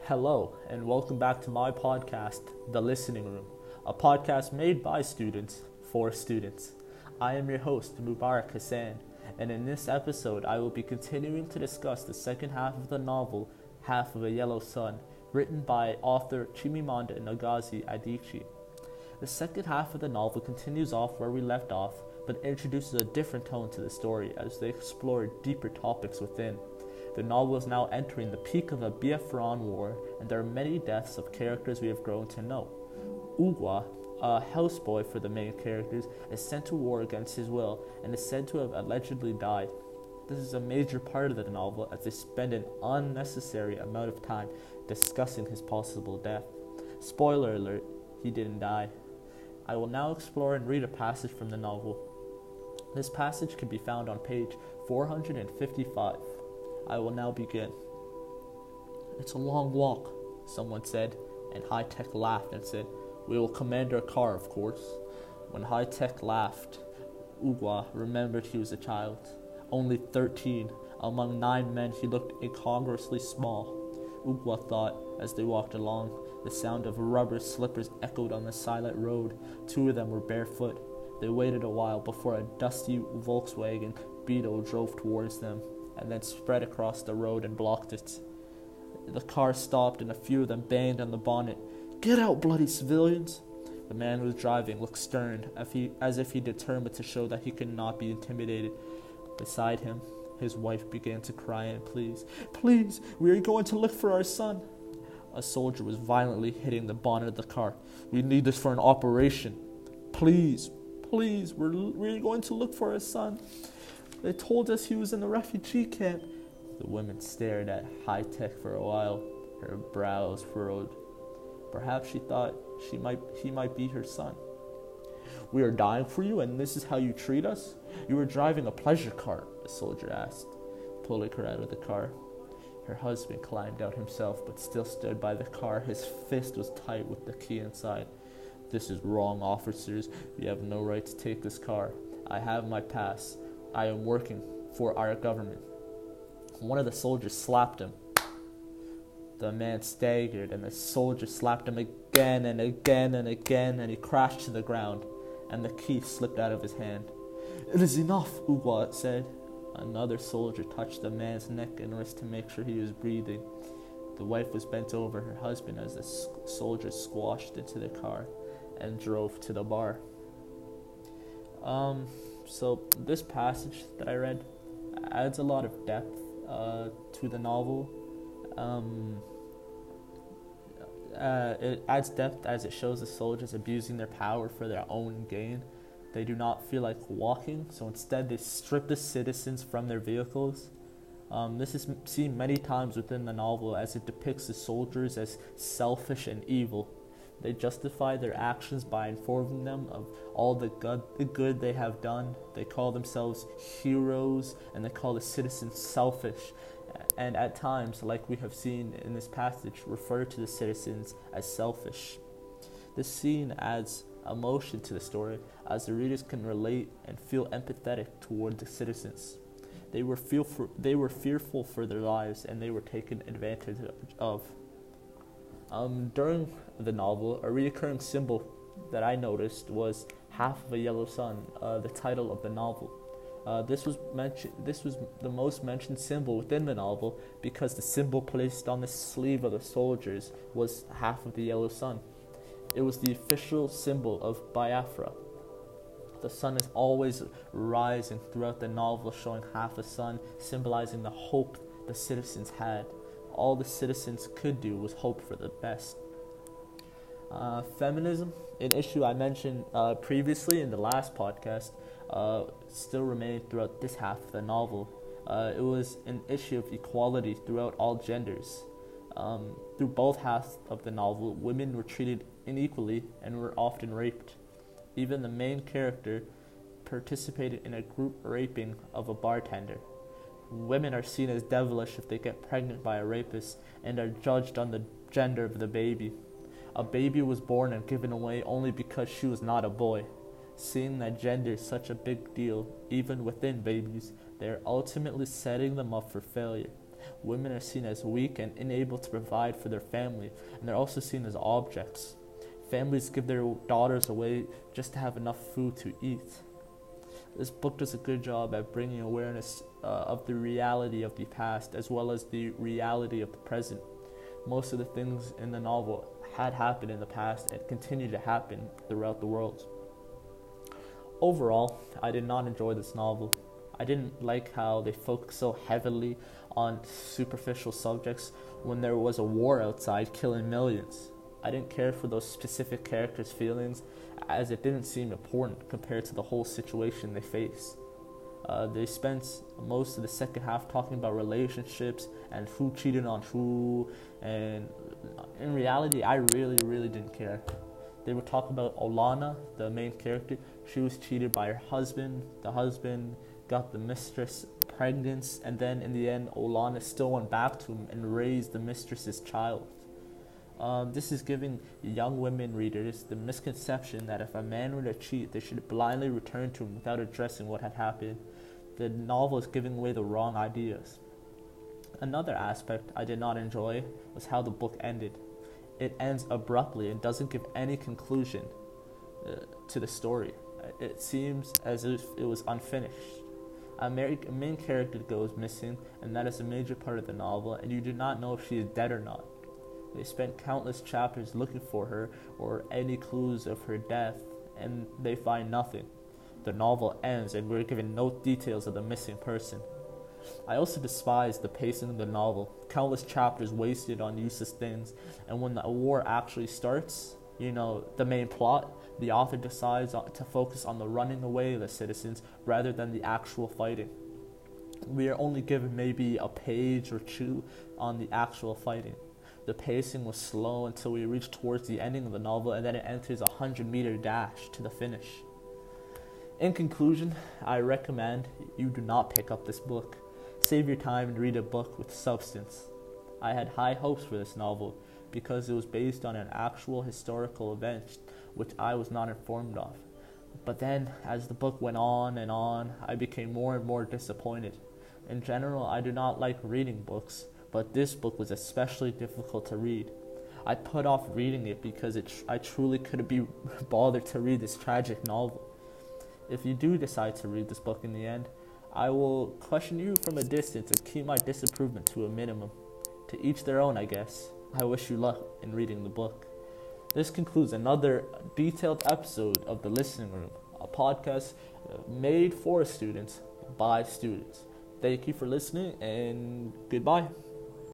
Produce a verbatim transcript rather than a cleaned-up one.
Hello, and welcome back to my podcast, The Listening Room, a podcast made by students for students. I am your host, Mubarak Hassan, and in this episode, I will be continuing to discuss the second half of the novel, Half of a Yellow Sun, written by author Chimamanda Ngozi Adichie. The second half of the novel continues off where we left off, but introduces a different tone to the story as they explore deeper topics within. The novel is now entering the peak of the Biafran War, and there are many deaths of characters we have grown to know. Ugwa, a houseboy for the main characters, is sent to war against his will and is said to have allegedly died. This is a major part of the novel as they spend an unnecessary amount of time discussing his possible death. Spoiler alert, he didn't die. I will now explore and read a passage from the novel. This passage can be found on page four hundred fifty-five. I will now begin. "It's a long walk," someone said, and High Tech laughed and said, "We will command our car, of course." When High Tech laughed, Ugwa remembered he was a child. Only thirteen. Among nine men, he looked incongruously small. Ugwa thought, as they walked along, the sound of rubber slippers echoed on the silent road. Two of them were barefoot. They waited a while before a dusty Volkswagen Beetle drove towards them, and then spread across the road and blocked it. The car stopped, and a few of them banged on the bonnet. "Get out, bloody civilians!" The man who was driving looked stern, as, he, as if he determined to show that he could not be intimidated. Beside him, his wife began to cry and plead. "Please, we are going to look for our son." A soldier was violently hitting the bonnet of the car. "We need this for an operation. Please, please, we're, we're going to look for our son. They told us he was in the refugee camp." The woman stared at High Tech for a while, her brows furrowed. Perhaps she thought she might he might be her son. "We are dying for you, and this is how you treat us? You were driving a pleasure cart," the soldier asked, pulling her out of the car. Her husband climbed out himself, but still stood by the car. His fist was tight with the key inside. "This is wrong, officers. You have no right to take this car. I have my pass. I am working for our government." One of the soldiers slapped him. The man staggered, and the soldier slapped him again and again and again, and he crashed to the ground, and the key slipped out of his hand. "It is enough," Ugwa said. Another soldier touched the man's neck and wrist to make sure he was breathing. The wife was bent over her husband as the soldier squashed into the car and drove to the bar. Um, so this passage that I read adds a lot of depth uh, to the novel. Um, uh, it adds depth as it shows the soldiers abusing their power for their own gain. They do not feel like walking, so instead they strip the citizens from their vehicles. Um, this is seen many times within the novel as it depicts the soldiers as selfish and evil. They justify their actions by informing them of all the good, the good they have done. They call themselves heroes, and they call the citizens selfish. And at times, like we have seen in this passage, refer to the citizens as selfish. This scene adds emotion to the story, as the readers can relate and feel empathetic toward the citizens. They were fearful, they were fearful for their lives, and they were taken advantage of. Um, during the novel, a recurring symbol that I noticed was Half of a Yellow Sun, uh, the title of the novel. Uh, this was mentioned. This was the most mentioned symbol within the novel because the symbol placed on the sleeve of the soldiers was half of the yellow sun. It was the official symbol of Biafra. The sun is always rising throughout the novel, showing half a sun, symbolizing the hope the citizens had. All the citizens could do was hope for the best. Uh, feminism, an issue I mentioned uh, previously in the last podcast, uh, still remained throughout this half of the novel. Uh, it was an issue of equality throughout all genders. Um, through both halves of the novel, women were treated unequally and were often raped. Even the main character participated in a group raping of a bartender. Women are seen as devilish if they get pregnant by a rapist and are judged on the gender of the baby. A baby was born and given away only because she was not a boy. Seeing that gender is such a big deal, even within babies, they are ultimately setting them up for failure. women are seen as weak and unable to provide for their family, and they're also seen as objects. Families give their daughters away just to have enough food to eat. This book does a good job at bringing awareness uh, of the reality of the past as well as the reality of the present. Most of the things in the novel had happened in the past and continue to happen throughout the world. Overall, I did not enjoy this novel. I didn't like how they focused so heavily on superficial subjects when there was a war outside killing millions. I didn't care for those specific characters' feelings as it didn't seem important compared to the whole situation they face. Uh, they spent most of the second half talking about relationships and who cheated on who, and in reality, I really, really didn't care. They would talk about Olana, the main character. She was cheated by her husband. The husband got the mistress pregnant, and then in the end, Olana still went back to him and raised the mistress's child. Um, this is giving young women readers the misconception that if a man were to cheat, they should blindly return to him without addressing what had happened. The novel is giving away the wrong ideas. Another aspect I did not enjoy was how the book ended. It ends abruptly and doesn't give any conclusion uh, to the story. It seems as if it was unfinished. A main character goes missing, and that is a major part of the novel, and you do not know if she is dead or not. They spent countless chapters looking for her or any clues of her death, and they find nothing. The novel ends, and we're given no details of the missing person. I also despise the pacing of the novel. Countless chapters wasted on useless things, and when the war actually starts, you know, the main plot, the author decides to focus on the running away of the citizens rather than the actual fighting. We are only given maybe a page or two on the actual fighting. The pacing was slow until we reached towards the ending of the novel, and then it enters a hundred meter dash to the finish. In conclusion, I recommend you do not pick up this book. Save your time and read a book with substance. I had high hopes for this novel because it was based on an actual historical event which I was not informed of. But then, as the book went on and on, I became more and more disappointed. In general, I do not like reading books, but this book was especially difficult to read. I put off reading it because it tr- I truly couldn't be bothered to read this tragic novel. If you do decide to read this book in the end, I will question you from a distance and keep my disapproval to a minimum. To each their own, I guess. I wish you luck in reading the book. This concludes another detailed episode of The Listening Room, a podcast made for students by students. Thank you for listening, and goodbye.